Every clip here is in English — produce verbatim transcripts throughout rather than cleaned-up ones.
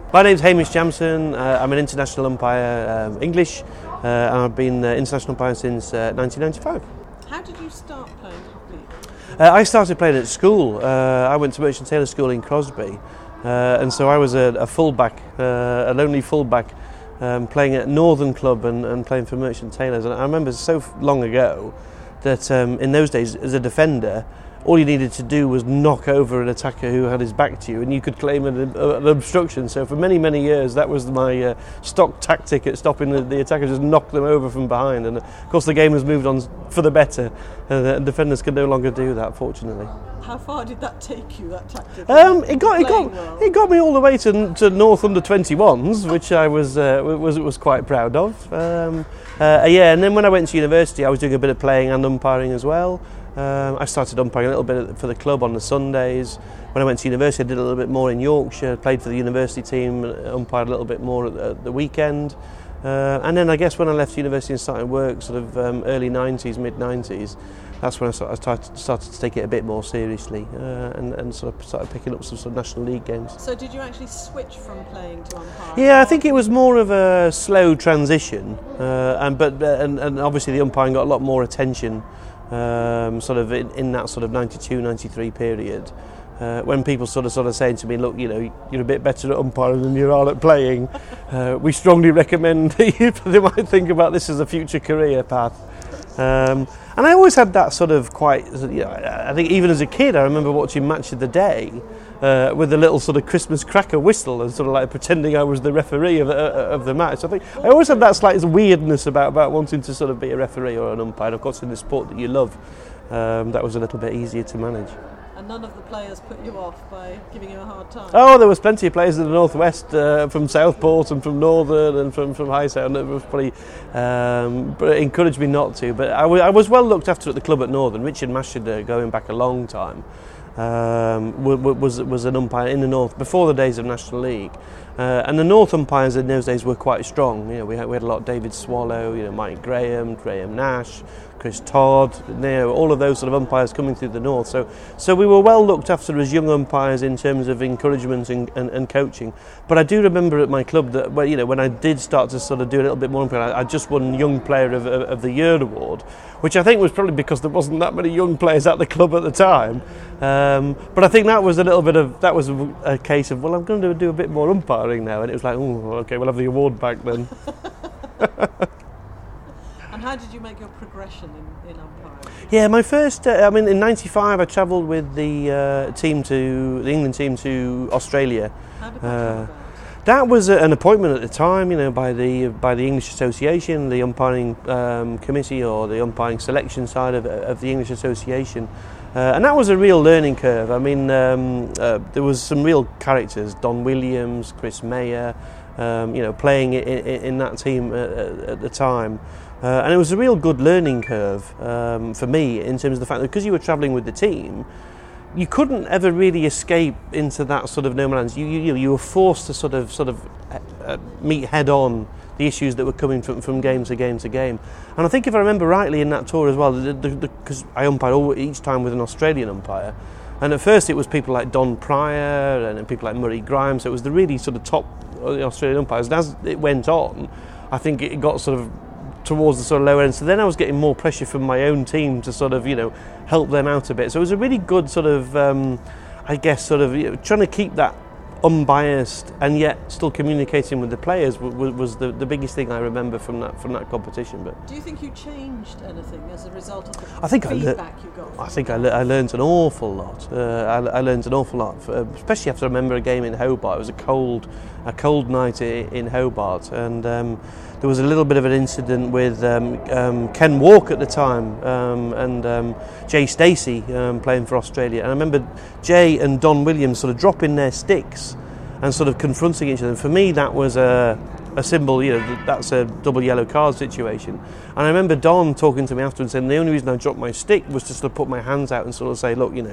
My name's Hamish Jamson. Uh, I'm an international umpire, um, English, uh, and I've been uh, international umpire since uh, nineteen ninety-five. How did you start playing hockey? Uh, I started playing at school. Uh, I went to Merchant Taylor School in Crosby, uh, and so I was a, a fullback, uh, a lonely fullback, um, playing at Northern Club and, and playing for Merchant Taylors. And I remember so long ago that um, in those days, as a defender, all you needed to do was knock over an attacker who had his back to you, and you could claim an, an obstruction. So for many, many years, that was my uh, stock tactic at stopping the, the attacker, just knock them over from behind. And of course, the game has moved on for the better, and the defenders can no longer do that, fortunately. How far did that take you, that tactic? Um, it got it got well? it got me all the way to to North under twenty-ones, which I was uh, was was quite proud of. Um, uh, yeah, and then when I went to university, I was doing a bit of playing and umpiring as well. Um, I started umpiring a little bit for the club on the Sundays. When I went to university, I did a little bit more in Yorkshire, played for the university team, umpired a little bit more at the, at the weekend. Uh, and then I guess when I left university and started work, sort of um, early nineties, mid nineties, that's when I started, I started, started to take it a bit more seriously uh, and, and sort of started picking up some sort of National League games. So did you actually switch from playing to umpiring? Yeah, I think it was more of a slow transition, uh, and but uh, and, and obviously the umpiring got a lot more attention. Um, sort of in, in that sort of ninety-two ninety-three period, uh, when people sort of sort of saying to me, look, you know, you're a bit better at umpiring than you are at playing, uh, we strongly recommend that they might think about this as a future career path. Um, and I always had that sort of quite, you know, I think even as a kid I remember watching Match of the Day uh, with a little sort of Christmas cracker whistle and sort of like pretending I was the referee of, uh, of the match. I think I always had that slight weirdness about, about wanting to sort of be a referee or an umpire. And of course in the sport that you love, um, that was a little bit easier to manage. And none of the players put you off by giving you a hard time? Oh, there was plenty of players in the Northwest, uh, from Southport and from Northern and from, from Highsound, that was probably um, but it encouraged me not to. But I, w- I was well looked after at the club at Northern. Richard Mashada, going back a long time, um, w- w- was was an umpire in the North before the days of National League. Uh, and the North umpires in those days were quite strong. You know, we had, we had a lot of David Swallow, you know, Mike Graham, Graham Nash, Chris Todd, you know, all of those sort of umpires coming through the North. So so we were well looked after as young umpires in terms of encouragement and, and, and coaching. But I do remember at my club that, well, you know, when I did start to sort of do a little bit more umpiring, I, I just won Young Player of, of, of the Year award, which I think was probably because there wasn't that many young players at the club at the time. Um, but I think that was a little bit of, that was a, a case of, well, I'm going to do a bit more umpiring now. And it was like, oh, okay, we'll have the award back then. And how did you make your progression in, in umpiring? Yeah, my first, uh, I mean, in ninety-five I travelled with the uh, team to, the England team to Australia. How did that Uh, come about? That was a, an appointment at the time, you know, by the by the English Association, the umpiring um, committee or the umpiring selection side of, of the English Association. Uh, and that was a real learning curve. I mean, um, uh, there was some real characters, Don Williams, Chris Mayer, um, you know, playing in, in, in that team at, at the time. Uh, and it was a real good learning curve um, for me in terms of the fact that because you were travelling with the team, you couldn't ever really escape into that sort of no man's land. You, you, you were forced to sort of sort of uh, meet head on the issues that were coming from, from game to game to game. And I think if I remember rightly in that tour as well, because I umpired all, each time with an Australian umpire, and at first it was people like Don Pryor and people like Murray Grimes, so it was the really sort of top Australian umpires. And as it went on, I think it got sort of towards the sort of lower end. So then I was getting more pressure from my own team to sort of, you know, help them out a bit. So it was a really good sort of, um, I guess, sort of, you know, trying to keep that unbiased and yet still communicating with the players was, was the, the biggest thing I remember from that from that competition. But do you think you changed anything as a result of the I think feedback I le- you got? From I think I, that? le- I learned an awful lot. Uh, I, I learned an awful lot, for, especially after I remember a game in Hobart. It was a cold, a cold night in, in Hobart, and um, there was a little bit of an incident with um, um, Ken Walk at the time um, and um, Jay Stacey um, playing for Australia. And I remember Jay and Don Williams sort of dropping their sticks and sort of confronting each other. And for me, that was a, a symbol, you know, that's a double yellow card situation. And I remember Don talking to me afterwards saying the only reason I dropped my stick was to sort of put my hands out and sort of say, look, you know,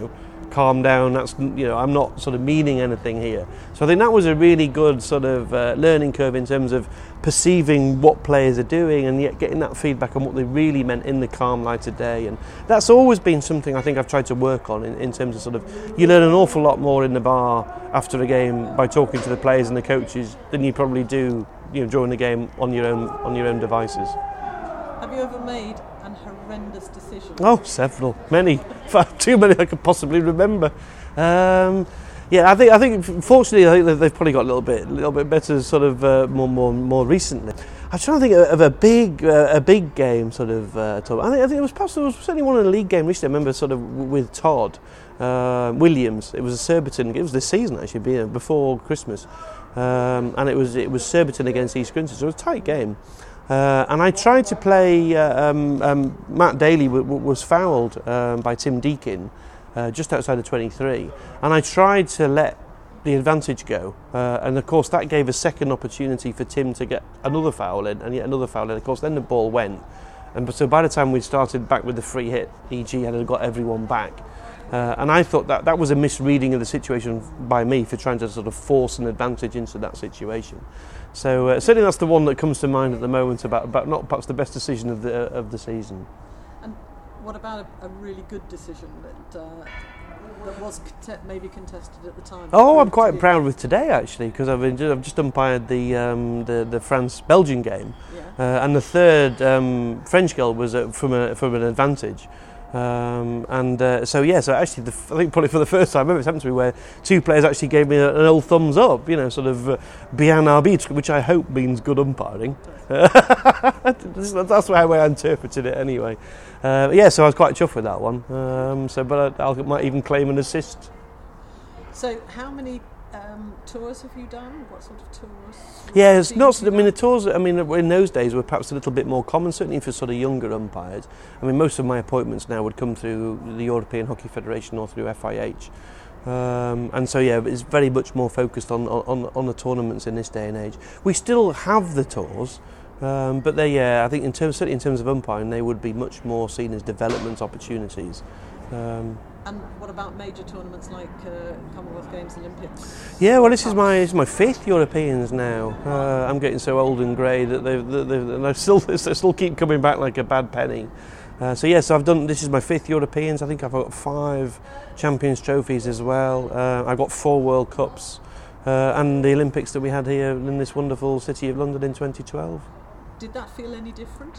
calm down, that's, you know, I'm not sort of meaning anything here. So I think that was a really good sort of uh, learning curve in terms of perceiving what players are doing and yet getting that feedback on what they really meant in the calm light of day. And that's always been something I think I've tried to work on in, in terms of sort of, you learn an awful lot more in the bar after a game by talking to the players and the coaches than you probably do, you know, during the game on your own on your own devices. Have you ever made an horrendous decision? Oh, several, many, too many I could possibly remember. Um, yeah, I think I think fortunately I think they've probably got a little bit, a little bit better, sort of uh, more, more, more recently. I'm trying to think of a big, uh, a big game sort of. Uh, I think I think it was perhaps there was certainly one in a league game recently. I remember sort of with Todd uh, Williams. It was a Surbiton. It was this season actually, before Christmas, um, and it was it was Surbiton against East Grinstead. So it was a tight game. Uh, and I tried to play, uh, um, um, Matt Daly w- w- was fouled um, by Tim Deakin uh, just outside the twenty-three, and I tried to let the advantage go, uh, and of course that gave a second opportunity for Tim to get another foul in, and yet another foul in. Of course then the ball went, and so by the time we started back with the free hit, E G had got everyone back. Uh, and I thought that that was a misreading of the situation by me for trying to sort of force an advantage into that situation. So uh, certainly that's the one that comes to mind at the moment about, about not perhaps the best decision of the of the season. And what about a, a really good decision that uh, that was cont- maybe contested at the time? Oh, I'm quite proud with today actually, because I've been, I've just umpired the um, the, the France-Belgian game, yeah. uh, and the third um, French goal was uh, from a, from an advantage. Um, and uh, so yeah, so actually, the, I think probably for the first time ever it's happened to me where two players actually gave me a, an old thumbs up, you know, sort of uh, bien arbitre, which I hope means good umpiring. That's the way I interpreted it anyway. Uh, yeah, so I was quite chuffed with that one. Um, so, but I, I might even claim an assist. So, how many um, tours have you done? What sort of tours? Yeah, it's not. I mean, the tours. I mean, in those days were perhaps a little bit more common, certainly for sort of younger umpires. I mean, most of my appointments now would come through the European Hockey Federation or through F I H, um, and so yeah, it's very much more focused on on on the tournaments in this day and age. We still have the tours, um, but they, yeah, I think in terms certainly in terms of umpiring, they would be much more seen as development opportunities. Um, And what about major tournaments like uh, Commonwealth Games, Olympics? Yeah, well, this is my this is my fifth Europeans now. Uh, I'm getting so old and grey that they've, they've, and I still they still keep coming back like a bad penny. Uh, so yes, yeah, so I've done. This is my fifth Europeans. I think I've got five Champions trophies as well. Uh, I've got four World Cups uh, and the Olympics that we had here in this wonderful city of London in twenty twelve. Did that feel any different?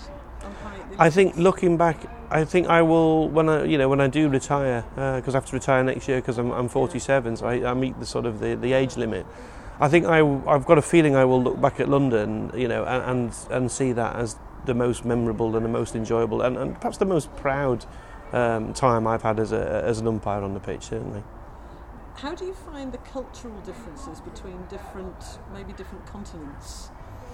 I think looking back, I think I will when I you know when I do retire, because uh, I have to retire next year because I'm, I'm forty-seven, so I, I meet the sort of the, the age limit. I think I I've got a feeling I will look back at London, you know, and and, and see that as the most memorable and the most enjoyable and, and perhaps the most proud um, time I've had as a as an umpire on the pitch, certainly. How do you find the cultural differences between different, maybe different continents?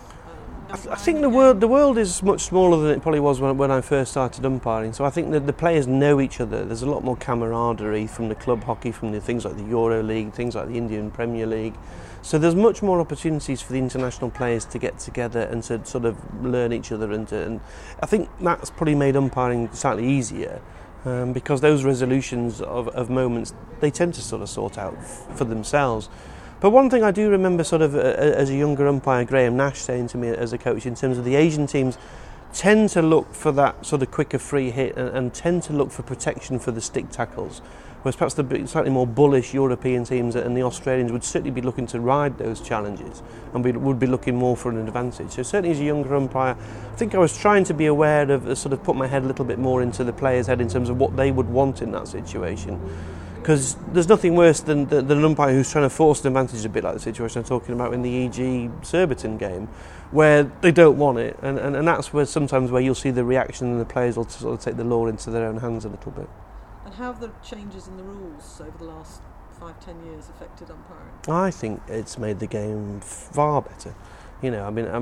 I, th- I think the world the world is much smaller than it probably was when, when I first started umpiring. So I think that the players know each other. There's a lot more camaraderie from the club hockey, from the things like the Euro League, things like the Indian Premier League. So there's much more opportunities for the international players to get together and to sort of learn each other. And, to, and I think that's probably made umpiring slightly easier um, because those resolutions of, of moments, they tend to sort of sort out f- for themselves. But one thing I do remember sort of uh, as a younger umpire, Graham Nash saying to me as a coach in terms of the Asian teams tend to look for that sort of quicker free hit and, and tend to look for protection for the stick tackles, whereas perhaps the slightly more bullish European teams and the Australians would certainly be looking to ride those challenges and be, would be looking more for an advantage. So certainly as a younger umpire, I think I was trying to be aware of, uh, sort of put my head a little bit more into the players' head in terms of what they would want in that situation. Because there's nothing worse than, than an umpire who's trying to force an advantage, a bit like the situation I'm talking about in the E G Surbiton game, where they don't want it, and, and, and that's where sometimes where you'll see the reaction and the players will sort of take the law into their own hands a little bit. And how have the changes in the rules over the last five, ten years affected umpiring? I think it's made the game far better. You know, I mean, I mean, I,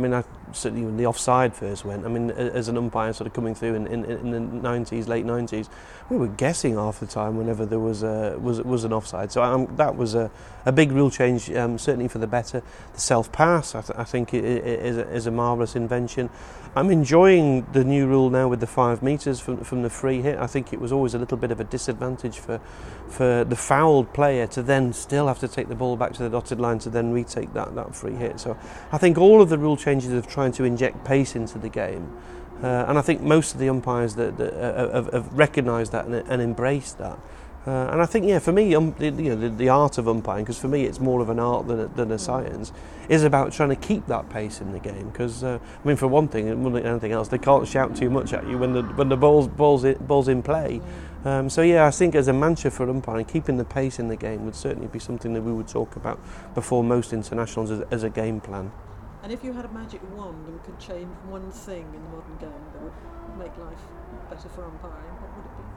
certainly when the offside first went. I mean, as an umpire sort of coming through in, in, in the nineties, late nineties, we were guessing half the time whenever there was a, was was an offside. So um, that was a, a big rule change, um, certainly for the better. The self-pass, I, th- I think, it, it is a, is a marvellous invention. I'm enjoying the new rule now with the five metres from from the free hit. I think it was always a little bit of a disadvantage for for the fouled player to then still have to take the ball back to the dotted line to then retake that, that free hit. So I think all of the rule changes are trying to inject pace into the game. Uh, and I think most of the umpires that, that uh, have, have recognised that and, and embraced that. Uh, and I think, yeah, for me, um, the, you know, the, the art of umpiring, because for me it's more of an art than a, than a science, is about trying to keep that pace in the game. Because uh, I mean, for one thing, more than anything else, they can't shout too much at you when the when the ball's ball's in, ball's in play. Um, so yeah, I think as a mantra for umpiring, keeping the pace in the game would certainly be something that we would talk about before most internationals as, as a game plan. And if you had a magic wand and could change one thing in the modern game that would make life better for umpiring, what would it be?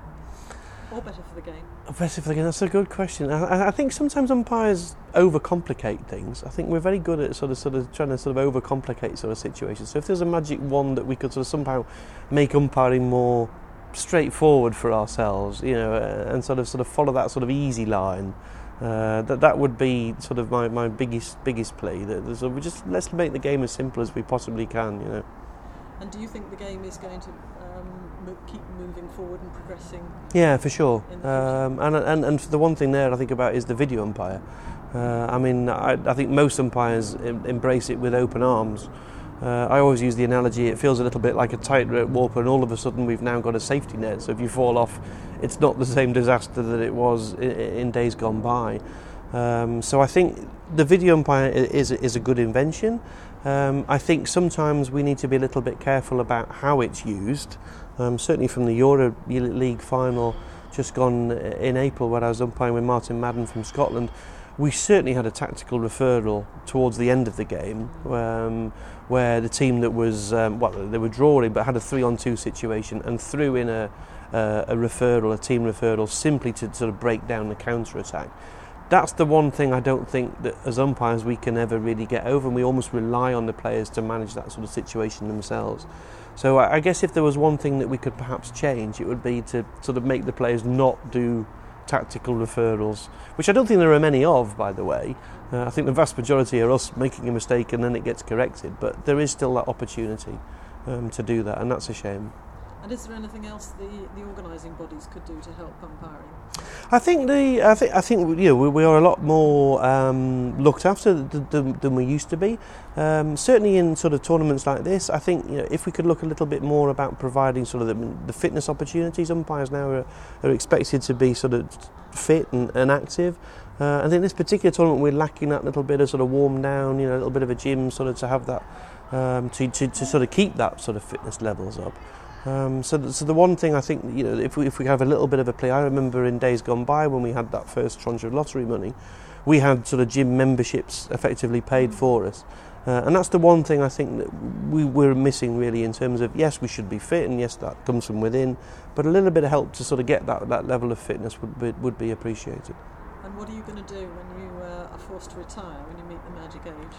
Or better for the game? Better for the game, that's a good question. I, I think sometimes umpires overcomplicate things. I think we're very good at sort of sort of trying to sort of overcomplicate sort of situations. So if there's a magic wand that we could sort of somehow make umpiring more straightforward for ourselves, you know, and sort of sort of follow that sort of easy line, Uh, that that would be sort of my, my biggest biggest plea. That sort of, we just let's make the game as simple as we possibly can, you know. And do you think the game is going to um, mo- keep moving forward and progressing? Yeah, for sure. In the future? Um, and and and the one thing there I think about is the video umpire. Uh, I mean, I, I think most umpires em- embrace it with open arms. Uh, I always use the analogy, it feels a little bit like a tightrope walk, and all of a sudden we've now got a safety net, so if you fall off, it's not the same disaster that it was in, in days gone by. Um, so I think the video umpire is, is a good invention. Um, I think sometimes we need to be a little bit careful about how it's used. Um, certainly from the Euro League final just gone in April, where I was umpiring with Martin Madden from Scotland, we certainly had a tactical referral towards the end of the game, um, where the team that was, um, well, they were drawing but had a three-on-two situation and threw in a, uh, a referral, a team referral, simply to sort of break down the counter-attack. That's the one thing I don't think that as umpires we can ever really get over, and we almost rely on the players to manage that sort of situation themselves. So I, I guess if there was one thing that we could perhaps change, it would be to sort of make the players not do tactical referrals, which I don't think there are many of, by the way. Uh, I think the vast majority are us making a mistake and then it gets corrected, but there is still that opportunity um, to do that, and that's a shame. And is there anything else the, the organising bodies could do to help umpiring? I think the I think I think you know we, we are a lot more um, looked after th- th- than we used to be. Um, certainly in sort of tournaments like this, I think you know if we could look a little bit more about providing sort of the, the fitness opportunities. Umpires now are, are expected to be sort of fit and, and active. Uh, I think this particular tournament we're lacking that little bit of sort of warm down, you know, a little bit of a gym sort of to have that um, to, to to sort of keep that sort of fitness levels up. Um, so, th- so the one thing I think, you know, if we if we have a little bit of a play, I remember in days gone by when we had that first tranche of lottery money, we had sort of gym memberships effectively paid for us, uh, and that's the one thing I think that we we're missing really in terms of, yes, we should be fit, and yes, that comes from within, but a little bit of help to sort of get that that level of fitness would be, would be appreciated. And what are you going to do when you uh, are forced to retire, when you meet the magic age?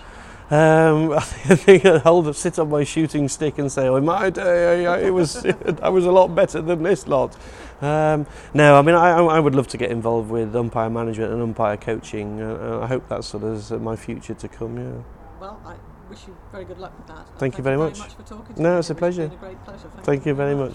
Um, I think I'd hold, sit on my shooting stick and say, "Oh, in my day, I, it was I was a lot better than this lot." Um, no, I mean, I, I would love to get involved with umpire management and umpire coaching. Uh, I hope that's sort of my future to come. Yeah. Well, I wish you very good luck with that. Thank, Thank you very you much. very much for talking to no, me. it's a pleasure. It's been a great pleasure. Thank, Thank you very much.